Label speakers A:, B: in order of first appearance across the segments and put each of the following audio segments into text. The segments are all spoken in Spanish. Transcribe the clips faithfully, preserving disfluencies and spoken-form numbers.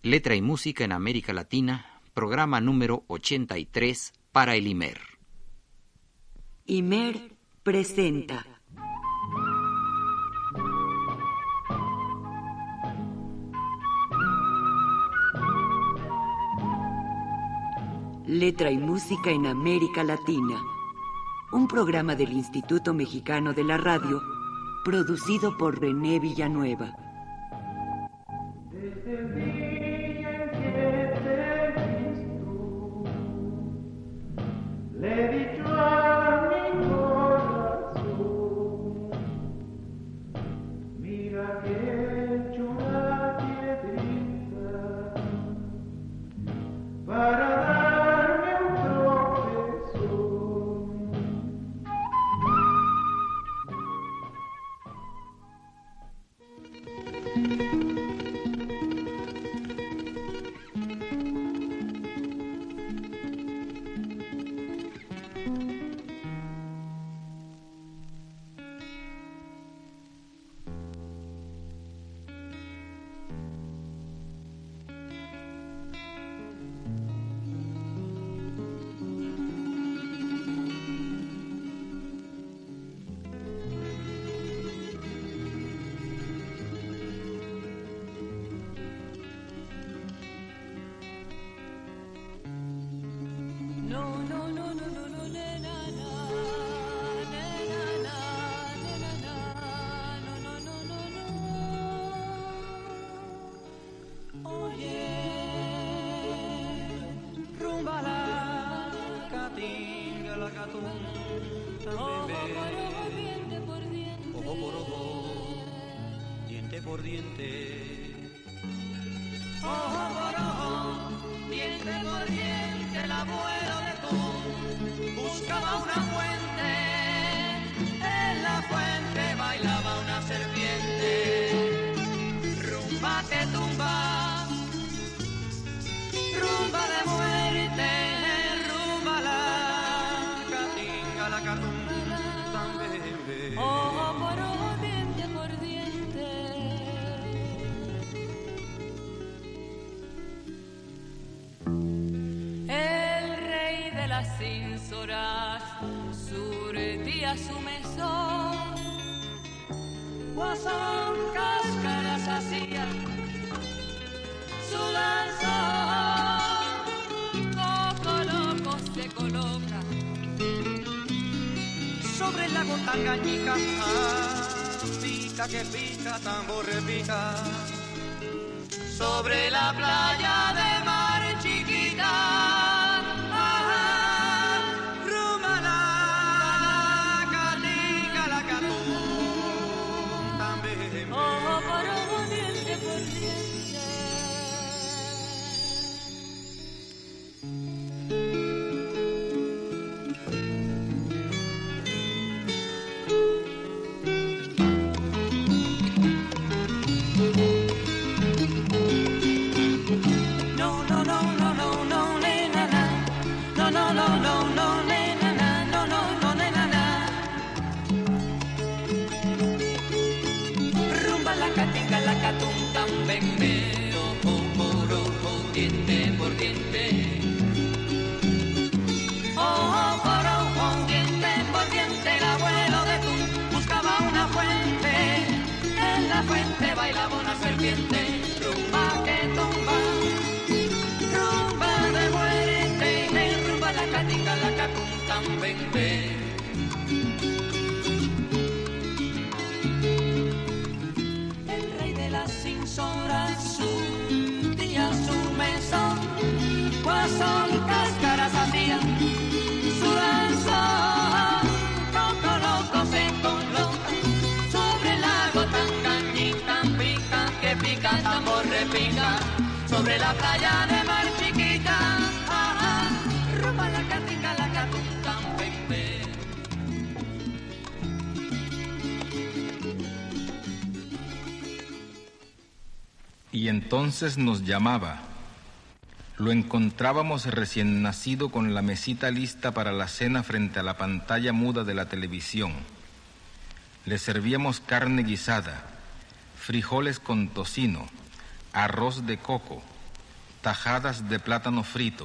A: Letra y música en América Latina, programa número ochenta y tres para el I M E R.
B: I M E R presenta Letra y música en América Latina, un programa del Instituto Mexicano de la Radio, producido por René Villanueva.
C: Desde el día en que te he visto, le he dicho a mi corazón, mira que he hecho una piedrita para darme un tropezón.
D: Ojo por ojo, diente por diente. Ojo por ojo, diente por diente, el abuelo de tú buscaba una fuente, en la fuente bailaba una serpiente. Rumba que tumba, rumba de muerte, rumba la catinga, la catumba, bebé.
E: Ojo por ojo, diente por diente. El rey de las cinzoras surtía su mesón. Guasón cáscaras hacía su danzón. Coco loco se coloca
D: sobre el lago Tangañica, ah, pica que pica, tambor repica. Sobre la playa de Mar Chiquita, ah, rumba la catica, la catún, también.
E: ojo por ojo, diente por diente.
D: No, no, no, no, no, no, nena, na. No, no, no, no, no, nena, na. No, no, no, nena, na. Rumba la catinga, la catum, tambembe, ojo por ojo, diente por diente. Ojo por ojo, diente por diente, el abuelo de tú buscaba una fuente, en la fuente bailaba una serpiente. Rumba que tumba, rumba de muerte, me rumba la catinga, la catum, tambembe. El rey de las cinzoras surtía su mesón, guasón cáscaras hacía su danzón. Coco loco se coloca sobre el lago Tangañica, pica que pica, tambor repica. Sobre la playa de Mar Chiquita, ah, ah, rumba la catinga, la catum, tambembe.
F: Y entonces nos llamaba. Lo encontrábamos recién nacido con la mesita lista para la cena frente a la pantalla muda de la televisión. Le servíamos carne guisada, frijoles con tocino, arroz de coco, tajadas de plátano frito,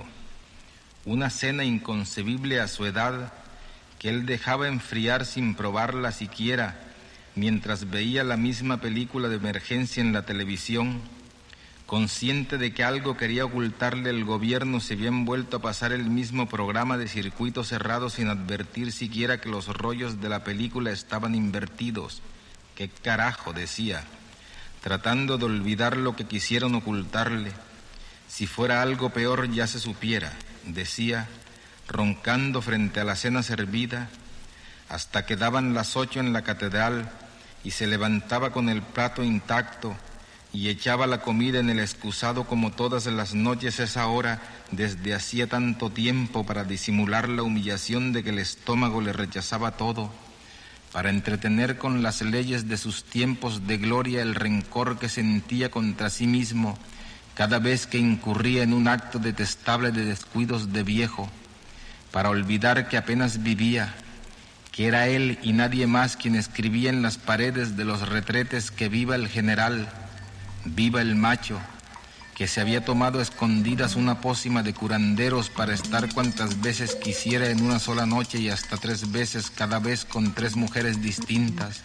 F: una cena inconcebible a su edad que él dejaba enfriar sin probarla siquiera mientras veía la misma película de emergencia en la televisión, consciente de que algo quería ocultarle el gobierno, se había vuelto a pasar el mismo programa de circuito cerrado sin advertir siquiera que los rollos de la película estaban invertidos. ¿Qué carajo?, decía, tratando de olvidar lo que quisieron ocultarle. Si fuera algo peor ya se supiera, decía, roncando frente a la cena servida, hasta que daban las ocho en la catedral y se levantaba con el plato intacto y echaba la comida en el excusado como todas las noches esa hora desde hacía tanto tiempo para disimular la humillación de que el estómago le rechazaba todo, para entretener con las leyes de sus tiempos de gloria el rencor que sentía contra sí mismo cada vez que incurría en un acto detestable de descuidos de viejo, para olvidar que apenas vivía, que era él y nadie más quien escribía en las paredes de los retretes que viva el general, viva el macho, que se había tomado a escondidas una pócima de curanderos para estar cuantas veces quisiera en una sola noche y hasta tres veces cada vez con tres mujeres distintas,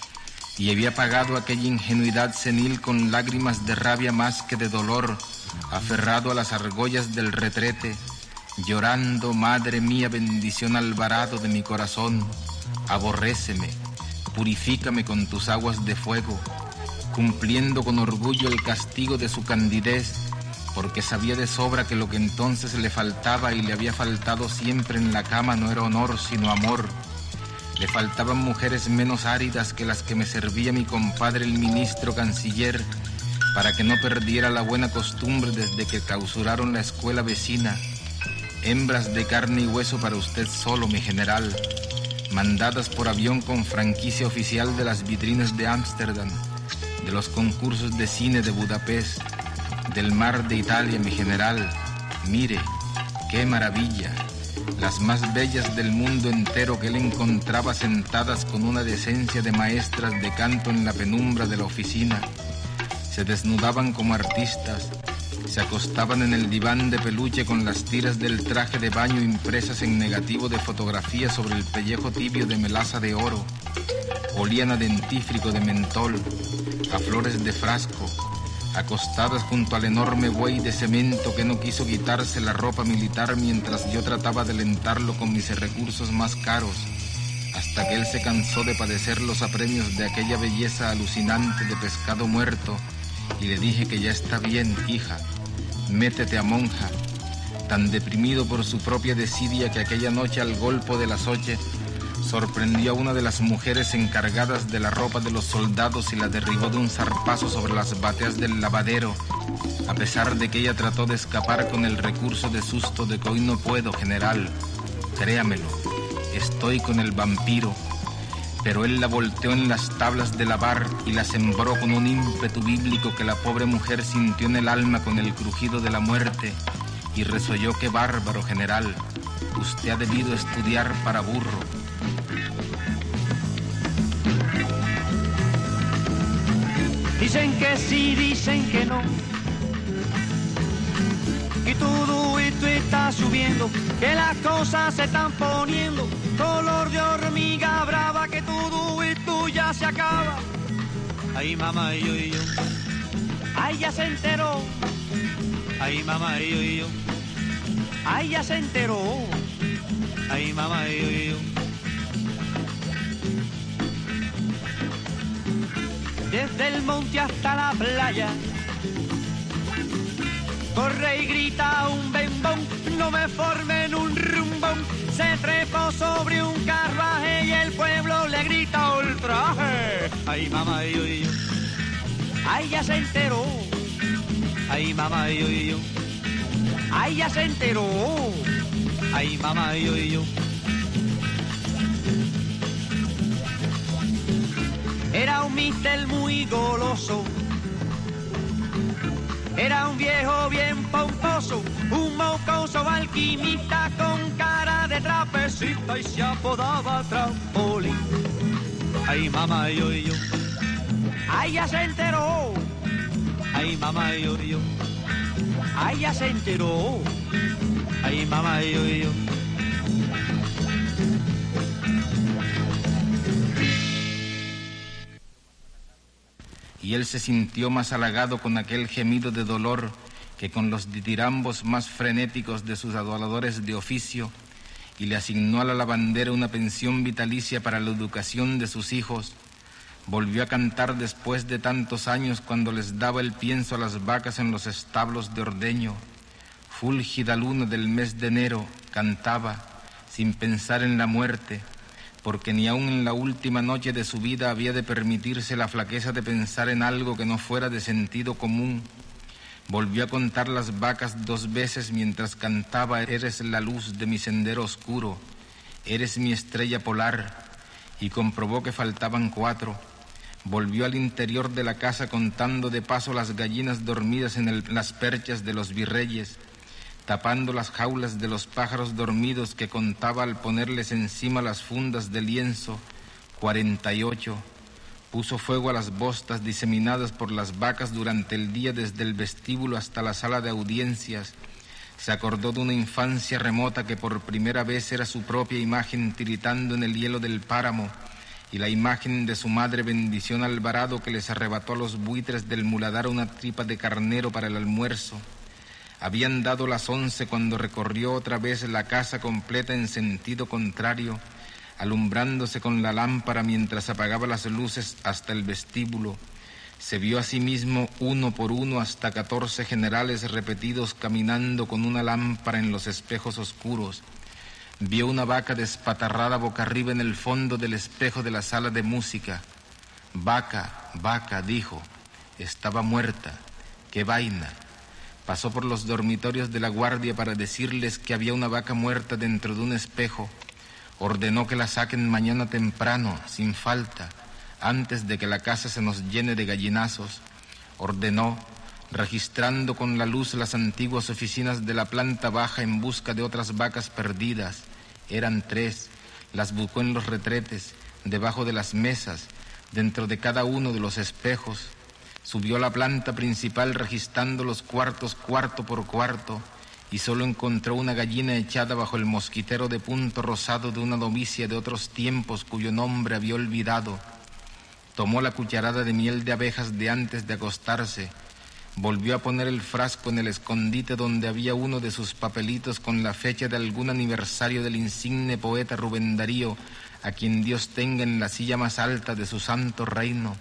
F: y había pagado aquella ingenuidad senil con lágrimas de rabia más que de dolor, aferrado a las argollas del retrete, llorando, madre mía, bendición Alvarado de mi corazón, aborréceme, purifícame con tus aguas de fuego, cumpliendo con orgullo el castigo de su candidez, porque sabía de sobra que lo que entonces le faltaba y le había faltado siempre en la cama no era honor sino amor. Le faltaban mujeres menos áridas que las que me servía mi compadre el ministro canciller, para que no perdiera la buena costumbre desde que clausuraron la escuela vecina. Hembras de carne y hueso para usted solo, mi general, mandadas por avión con franquicia oficial de las vitrinas de Ámsterdam, de los concursos de cine de Budapest, del mar de Italia, mi general. Mire, qué maravilla, las más bellas del mundo entero que él encontraba sentadas con una decencia de maestras de canto en la penumbra de la oficina. Se desnudaban como artistas, se acostaban en el diván de peluche con las tiras del traje de baño impresas en negativo de fotografía sobre el pellejo tibio de melaza de oro. Olían a dentífrico de mentol, a flores de frasco, acostadas junto al enorme buey de cemento que no quiso quitarse la ropa militar mientras yo trataba de alentarlo con mis recursos más caros, hasta que él se cansó de padecer los apremios de aquella belleza alucinante de pescado muerto, y le dije que ya está bien, hija, métete a monja, tan deprimido por su propia desidia que aquella noche al golpe de las ocho sorprendió a una de las mujeres encargadas de la ropa de los soldados y la derribó de un zarpazo sobre las bateas del lavadero, a pesar de que ella trató de escapar con el recurso de susto de que hoy no puedo, general, créamelo, estoy con el vampiro. Pero él la volteó en las tablas de lavar y la sembró con un ímpetu bíblico que la pobre mujer sintió en el alma con el crujido de la muerte y resolló: qué bárbaro, general, usted ha debido estudiar para burro.
C: Dicen que sí, dicen que no, que todo esto está subiendo, que las cosas se están poniendo color de hormiga brava, que todo esto ya se acaba. Ay, mamá, y yo, y yo, ay, ya se enteró. Ay, mamá, y yo, y yo, ay, ya se enteró. Ay, mamá, y yo, y yo. Desde el monte hasta la playa corre y grita un bembón, no me formen un rumbón. Se trepó sobre un carruaje y el pueblo le grita ultraje. Ay, mamá, y yo, y yo, ay, ya se enteró. Ay, mamá, y yo, y yo, ay, ya se enteró. Ay, mamá, y yo, y yo. Era un mister muy goloso, era un viejo bien pomposo, un mocoso alquimista con cara de trapecista y se apodaba Trampolín. Ay, mamá, yo y yo, ay, ya se enteró. Ay, mamá, yo y yo, Ay, ya se enteró. Ay, mamá, yo, yo.
F: Y él se sintió más halagado con aquel gemido de dolor que con los ditirambos más frenéticos de sus adoradores de oficio, y le asignó a la lavandera una pensión vitalicia para la educación de sus hijos. Volvió a cantar después de tantos años cuando les daba el pienso a las vacas en los establos de ordeño. Fúlgida luna del mes de enero, cantaba, sin pensar en la muerte, porque ni aun en la última noche de su vida había de permitirse la flaqueza de pensar en algo que no fuera de sentido común. Volvió a contar las vacas dos veces mientras cantaba: eres la luz de mi sendero oscuro, eres mi estrella polar, y comprobó que faltaban cuatro. Volvió al interior de la casa contando de paso las gallinas dormidas en el, las perchas de los virreyes, tapando las jaulas de los pájaros dormidos que contaba al ponerles encima las fundas de lienzo, cuarenta y ocho. Puso fuego a las bostas diseminadas por las vacas durante el día desde el vestíbulo hasta la sala de audiencias. Se acordó de una infancia remota que por primera vez era su propia imagen tiritando en el hielo del páramo, y la imagen de su madre Bendición Alvarado, que les arrebató a los buitres del muladar una tripa de carnero para el almuerzo. Habían dado las once cuando recorrió otra vez la casa completa en sentido contrario, alumbrándose con la lámpara mientras apagaba las luces hasta el vestíbulo. Se vio a sí mismo uno por uno hasta catorce generales repetidos caminando con una lámpara en los espejos oscuros. Vio una vaca despatarrada boca arriba en el fondo del espejo de la sala de música. Vaca, vaca, dijo, estaba muerta. ¡Qué vaina! Pasó por los dormitorios de la guardia para decirles que había una vaca muerta dentro de un espejo. Ordenó que la saquen mañana temprano, sin falta, antes de que la casa se nos llene de gallinazos. Ordenó, registrando con la luz las antiguas oficinas de la planta baja en busca de otras vacas perdidas. Eran tres, las buscó en los retretes, debajo de las mesas, dentro de cada uno de los espejos. Subió a la planta principal registrando los cuartos cuarto por cuarto, y solo encontró una gallina echada bajo el mosquitero de punto rosado de una novicia de otros tiempos cuyo nombre había olvidado. Tomó la cucharada de miel de abejas de antes de acostarse, volvió a poner el frasco en el escondite donde había uno de sus papelitos con la fecha de algún aniversario del insigne poeta Rubén Darío, a quien Dios tenga en la silla más alta de su santo reino.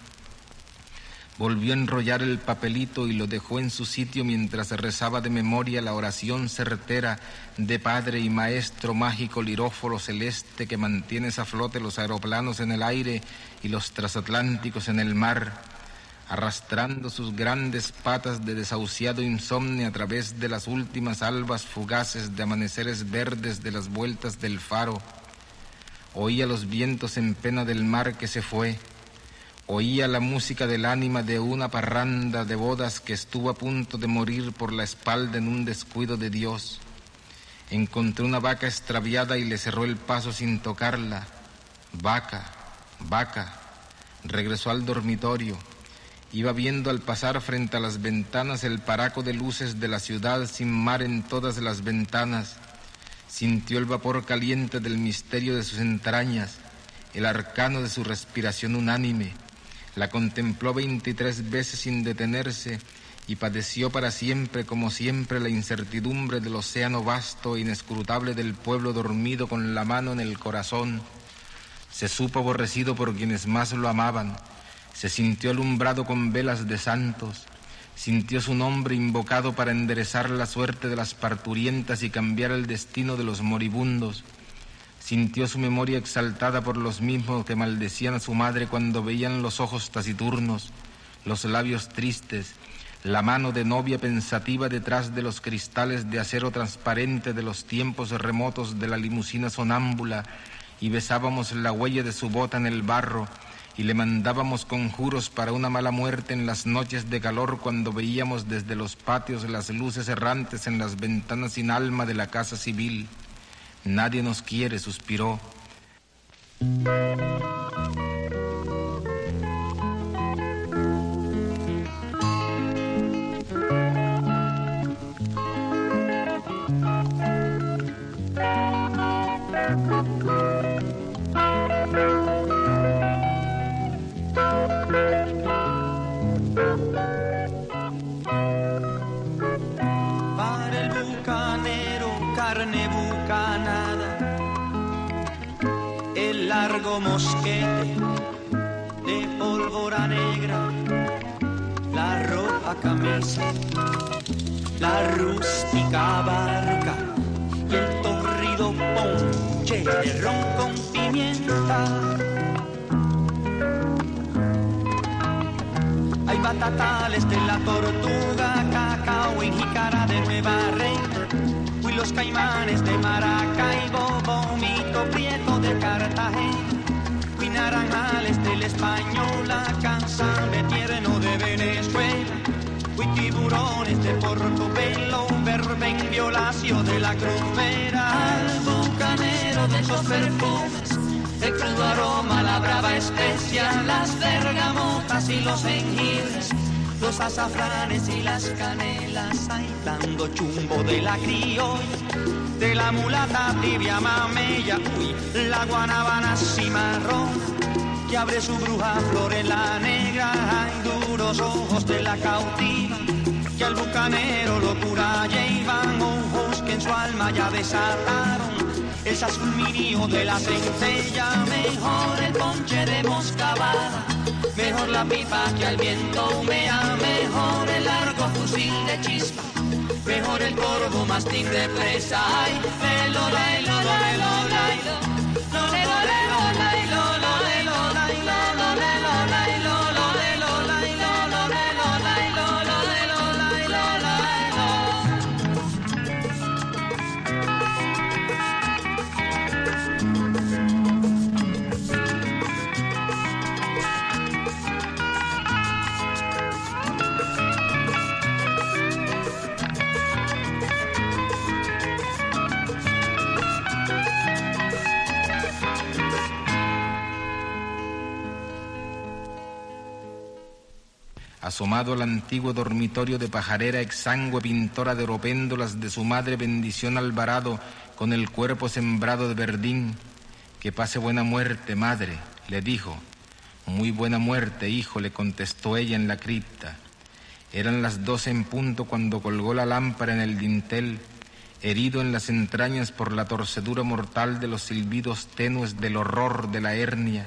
F: Volvió a enrollar el papelito y lo dejó en su sitio mientras rezaba de memoria la oración certera de Padre y Maestro mágico liróforo celeste que mantienes a flote los aeroplanos en el aire y los transatlánticos en el mar, arrastrando sus grandes patas de desahuciado insomnio a través de las últimas albas fugaces de amaneceres verdes de las vueltas del faro. Oía los vientos en pena del mar que se fue. Oía la música del ánima de una parranda de bodas que estuvo a punto de morir por la espalda en un descuido de Dios. Encontró una vaca extraviada y le cerró el paso sin tocarla. Vaca, vaca. Regresó al dormitorio. Iba viendo al pasar frente a las ventanas el paraco de luces de la ciudad sin mar en todas las ventanas. Sintió el vapor caliente del misterio de sus entrañas, el arcano de su respiración unánime. La contempló veintitrés veces sin detenerse y padeció para siempre, como siempre, la incertidumbre del océano vasto e inescrutable del pueblo dormido con la mano en el corazón. Se supo aborrecido por quienes más lo amaban, se sintió alumbrado con velas de santos, sintió su nombre invocado para enderezar la suerte de las parturientas y cambiar el destino de los moribundos. Sintió su memoria exaltada por los mismos que maldecían a su madre cuando veían los ojos taciturnos, los labios tristes, la mano de novia pensativa detrás de los cristales de acero transparente de los tiempos remotos de la limusina sonámbula, y besábamos la huella de su bota en el barro, y le mandábamos conjuros para una mala muerte en las noches de calor cuando veíamos desde los patios las luces errantes en las ventanas sin alma de la casa civil. Nadie nos quiere, suspiró.
C: carne bucanada, el largo mosquete de pólvora negra, la roja camisa, la rústica barca y el torrido ponche de ron con pimienta. Hay batatales de la tortuga, cacao y jícara de Nueva Reina, y los caimanes de Maracaibo, vómito prieto de Cartagena, y naranjales de la Española, Canzambe tierno de Venezuela, y tiburones de Portobelo, verben violacio de la Cruzera, al bucanero de esos perfumes, el crudo aroma, la brava especia, las bergamotas y los jengibres, los azafranes y las canelas, aislando chumbo de la criolla, de la mulata tibia mamella, uy, la guanabana cimarrón, que abre su bruja flor en la negra, hay duros ojos de la cautiva, que al bucanero locura llevan, ojos que en su alma ya desataron el sazulminio de la centella. Mejor el ponche de moscabada, mejor la pipa que al viento humea, mejor el largo fusil de chispa, mejor el corvo mastín de presa. Ay, el lola, el lola, el lola, el lola,
F: Asomado al antiguo dormitorio de pajarera exangüe pintora de oropéndolas de su madre Bendición Alvarado, con el cuerpo sembrado de verdín. Que pase buena muerte, madre, le dijo. Muy buena muerte, hijo, le contestó ella en la cripta. Eran las doce en punto cuando colgó la lámpara en el dintel, herido en las entrañas por la torcedura mortal de los silbidos tenues del horror de la hernia.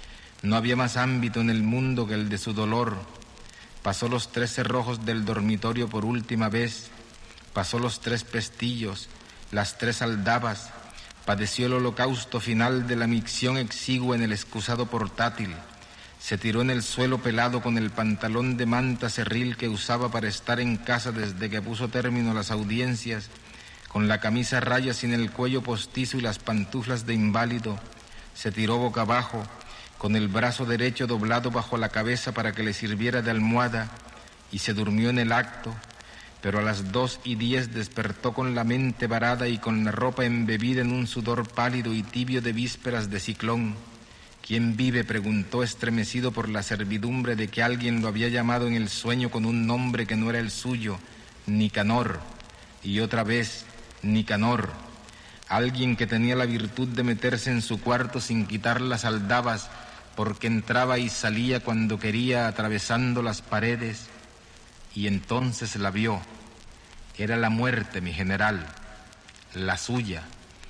F: No había más ámbito en el mundo que el de su dolor. Pasó los tres cerrojos del dormitorio por última vez, pasó los tres pestillos, las tres aldabas, padeció el holocausto final de la micción exigua en el excusado portátil, se tiró en el suelo pelado con el pantalón de manta cerril que usaba para estar en casa desde que puso término a las audiencias, con la camisa a rayas sin el cuello postizo y las pantuflas de inválido, se tiró boca abajo, con el brazo derecho doblado bajo la cabeza para que le sirviera de almohada, y se durmió en el acto, pero a las dos y diez despertó con la mente varada y con la ropa embebida en un sudor pálido y tibio de vísperas de ciclón. ¿Quién vive?, preguntó estremecido por la servidumbre de que alguien lo había llamado en el sueño con un nombre que no era el suyo, Nicanor, y otra vez, Nicanor. Alguien que tenía la virtud de meterse en su cuarto sin quitar las aldabas, porque entraba y salía cuando quería atravesando las paredes, y entonces la vio. Era la muerte, mi general, la suya,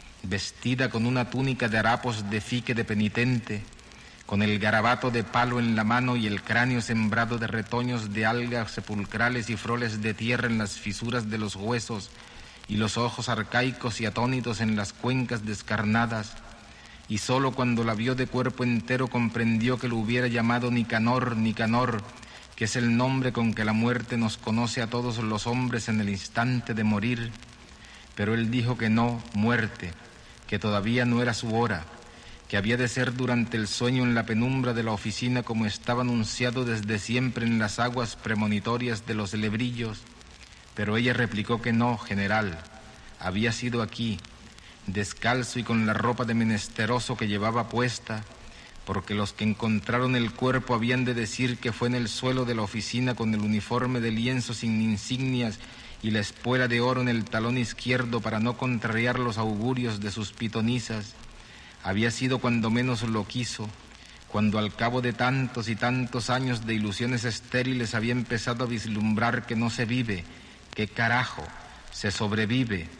F: vestida con una túnica de harapos de fique de penitente, con el garabato de palo en la mano y el cráneo sembrado de retoños de algas sepulcrales y froles de tierra en las fisuras de los huesos, y los ojos arcaicos y atónitos en las cuencas descarnadas, y sólo cuando la vio de cuerpo entero comprendió que lo hubiera llamado Nicanor, Nicanor, que es el nombre con que la muerte nos conoce a todos los hombres en el instante de morir. Pero él dijo que no, muerte, que todavía no era su hora, que había de ser durante el sueño en la penumbra de la oficina como estaba anunciado desde siempre en las aguas premonitorias de los lebrillos. Pero ella replicó que no, general, había sido aquí, descalzo y con la ropa de menesteroso que llevaba puesta, porque los que encontraron el cuerpo habían de decir que fue en el suelo de la oficina con el uniforme de lienzo sin insignias y la espuela de oro en el talón izquierdo para no contrariar los augurios de sus pitonisas. Había sido cuando menos lo quiso, cuando al cabo de tantos y tantos años de ilusiones estériles había empezado a vislumbrar que no se vive, que carajo, se sobrevive.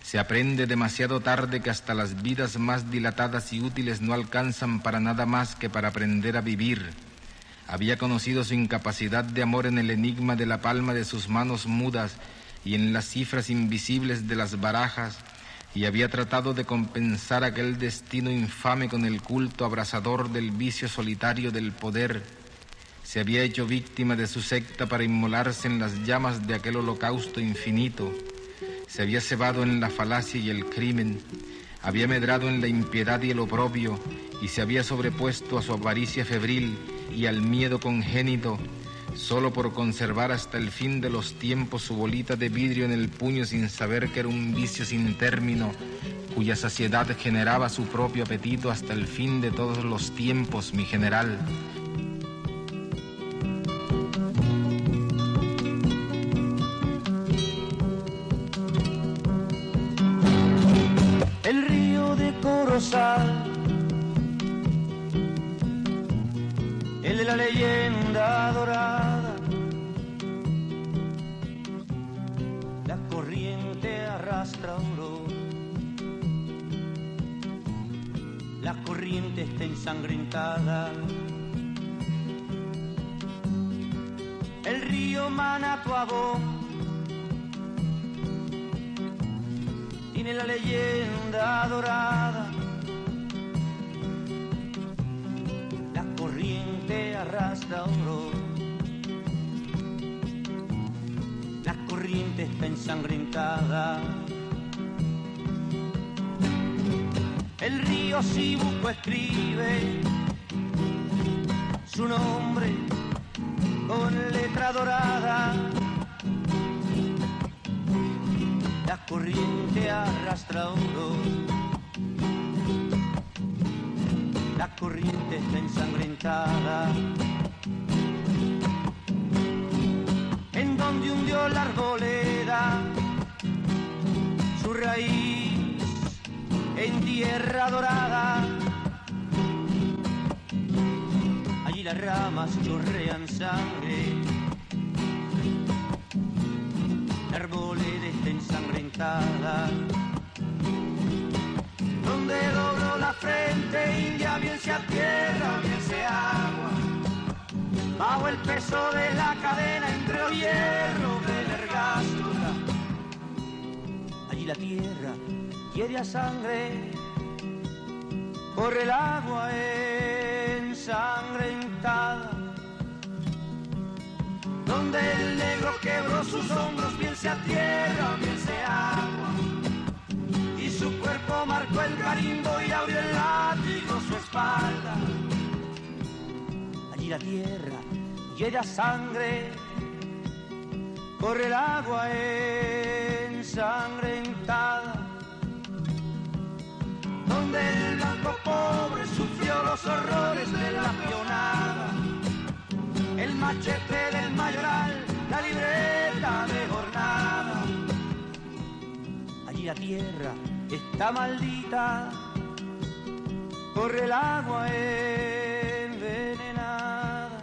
F: Se aprende demasiado tarde que hasta las vidas más dilatadas y útiles no alcanzan para nada más que para aprender a vivir. Había conocido su incapacidad de amor en el enigma de la palma de sus manos mudas y en las cifras invisibles de las barajas, y había tratado de compensar aquel destino infame con el culto abrasador del vicio solitario del poder. Se había hecho víctima de su secta para inmolarse en las llamas de aquel holocausto infinito. Se había cebado en la falacia y el crimen, había medrado en la impiedad y el oprobio, y se había sobrepuesto a su avaricia febril y al miedo congénito, solo por conservar hasta el fin de los tiempos su bolita de vidrio en el puño, sin saber que era un vicio sin término, cuya saciedad generaba su propio apetito hasta el fin de todos los tiempos, mi general.
C: El río de Corozal, el de la leyenda dorada, la corriente arrastra oro, la corriente está ensangrentada. El río Manatuabo tiene la leyenda dorada, la corriente arrastra oro, la corriente está ensangrentada. El río Cibuco escribe su nombre con letra dorada, la corriente arrastra oro, la corriente está ensangrentada. En donde hundió la arboleda su raíz en tierra dorada, allí las ramas chorrean sangre, la arboleda está ensangrentada. Donde dobló la frente y ya bien sea tierra, bien sea agua, bajo el peso de la cadena entre los hierros de la ergástula, allí la tierra hiede a sangre, corre el agua ensangrentada. Donde el negro quebró sus hombros, bien sea tierra, bien sea agua, y su cuerpo marcó el carimbo y abrió el látigo su espalda, allí la tierra hiede a sangre, corre el agua ensangrentada. Donde el blanco pobre sufrió los horrores de la pionada, el machete del mayoral, la libreta de jornada, allí la tierra está maldita, corre el agua envenenada.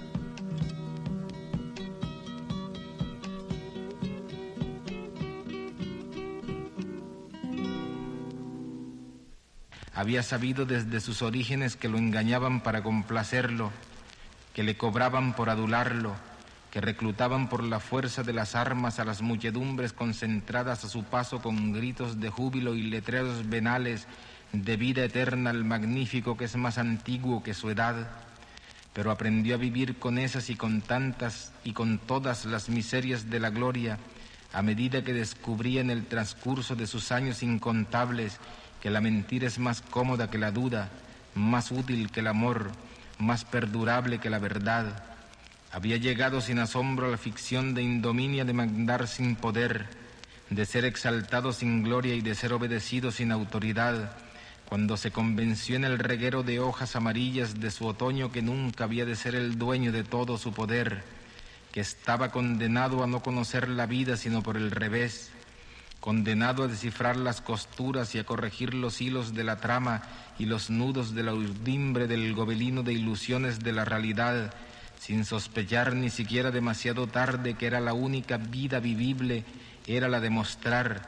F: Había sabido desde sus orígenes que lo engañaban para complacerlo, que le cobraban por adularlo, que reclutaban por la fuerza de las armas a las muchedumbres concentradas a su paso con gritos de júbilo y letreros venales de vida eterna al magnífico que es más antiguo que su edad. Pero aprendió a vivir con esas y con tantas y con todas las miserias de la gloria, a medida que descubría en el transcurso de sus años incontables que la mentira es más cómoda que la duda, más útil que el amor, más perdurable que la verdad. Había llegado sin asombro a la ficción de indominia de mandar sin poder, de ser exaltado sin gloria y de ser obedecido sin autoridad, cuando se convenció en el reguero de hojas amarillas de su otoño que nunca había de ser el dueño de todo su poder, que estaba condenado a no conocer la vida sino por el revés, condenado a descifrar las costuras y a corregir los hilos de la trama y los nudos de la urdimbre del gobelino de ilusiones de la realidad, sin sospechar ni siquiera demasiado tarde que era la única vida vivible, era la de mostrar,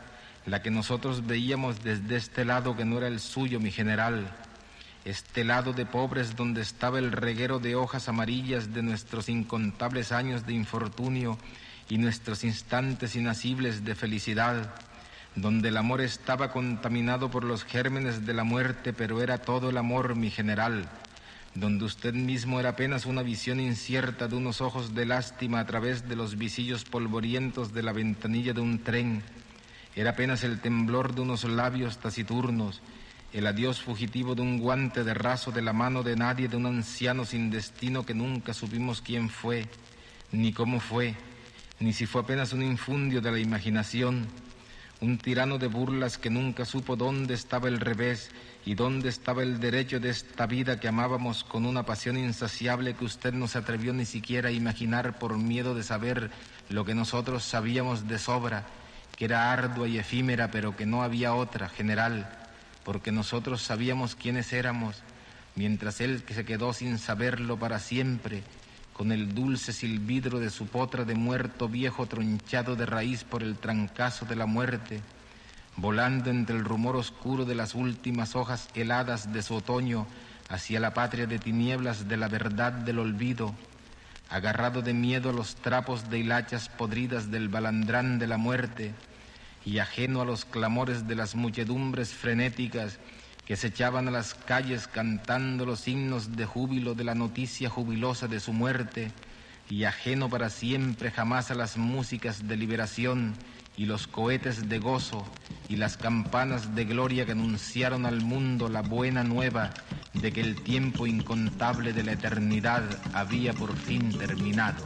F: la que nosotros veíamos desde este lado que no era el suyo, mi general, este lado de pobres donde estaba el reguero de hojas amarillas de nuestros incontables años de infortunio y nuestros instantes inasibles de felicidad, donde el amor estaba contaminado por los gérmenes de la muerte, pero era todo el amor, mi general, donde usted mismo era apenas una visión incierta de unos ojos de lástima a través de los visillos polvorientos de la ventanilla de un tren, era apenas el temblor de unos labios taciturnos, el adiós fugitivo de un guante de raso de la mano de nadie, de un anciano sin destino que nunca supimos quién fue, ni cómo fue, ni si fue apenas un infundio de la imaginación, un tirano de burlas que nunca supo dónde estaba el revés y dónde estaba el derecho de esta vida que amábamos con una pasión insaciable que usted no se atrevió ni siquiera a imaginar por miedo de saber lo que nosotros sabíamos de sobra, que era ardua y efímera, pero que no había otra, general, porque nosotros sabíamos quiénes éramos, mientras él que se quedó sin saberlo para siempre, con el dulce silbidro de su potra de muerto viejo tronchado de raíz por el trancazo de la muerte, volando entre el rumor oscuro de las últimas hojas heladas de su otoño hacia la patria de tinieblas de la verdad del olvido, agarrado de miedo a los trapos de hilachas podridas del balandrán de la muerte y ajeno a los clamores de las muchedumbres frenéticas que se echaban a las calles cantando los himnos de júbilo de la noticia jubilosa de su muerte, y ajeno para siempre jamás a las músicas de liberación y los cohetes de gozo y las campanas de gloria que anunciaron al mundo la buena nueva de que el tiempo incontable de la eternidad había por fin terminado.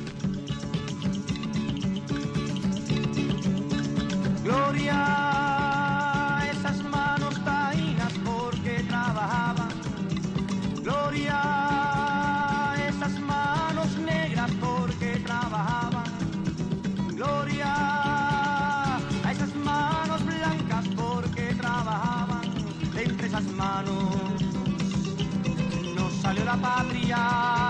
C: Gloria, esas manos taínas porque trabajaban. Gloria, esas manos negras porque trabajaban. Gloria, a esas manos blancas porque trabajaban. De entre esas manos nos salió la patria.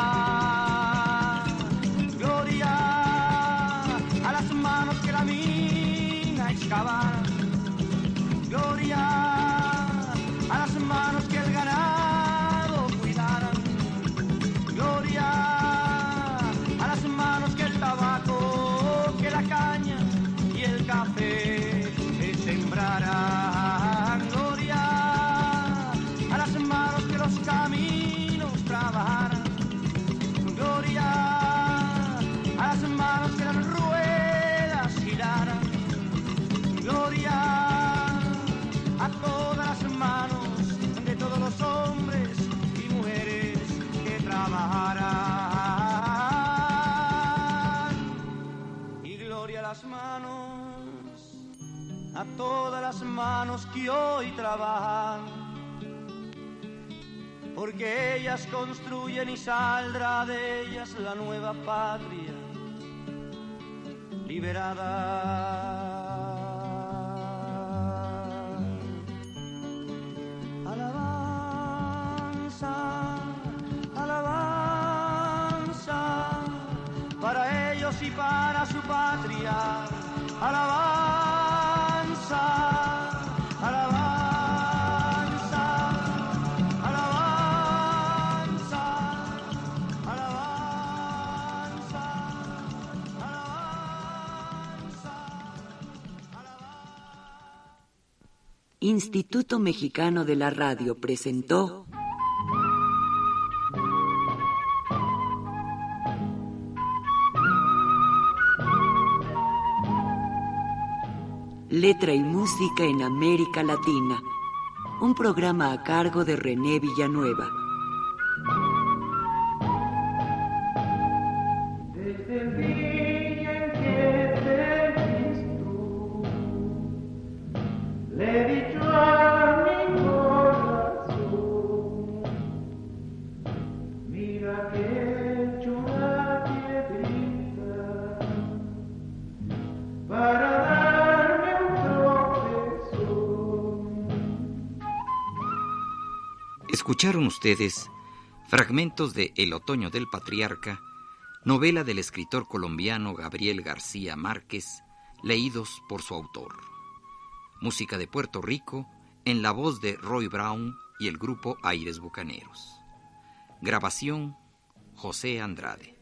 C: Gloria, a las manos que la mina excavan. Gloria, a las manos que el ganado cuidaran. Gloria, a las manos que el tabaco, que la caña y el café sembraran. Gloria, a las manos que los caminos trabajaran. Gloria, a las manos que las ruedas giraran. Gloria, a todas las manos de todos los hombres y mujeres que trabajarán. Y gloria a las manos, a todas las manos que hoy trabajan, porque ellas construyen y saldrá de ellas la nueva patria liberada. Alabanza para ellos y para su patria. Alabanza, alabanza, alabanza, alabanza, alabanza.
B: Instituto Mexicano de la Radio presentó Letra y Música en América Latina, un programa a cargo de René Villanueva.
G: Desde el día en que te he visto, le he dicho a mi corazón, mira que he hecho una piedrita para
A: Escucharon ustedes fragmentos de El otoño del patriarca, novela del escritor colombiano Gabriel García Márquez, leídos por su autor. música de Puerto Rico, en la voz de Roy Brown y el grupo Aires Bucaneros. Grabación, José Andrade.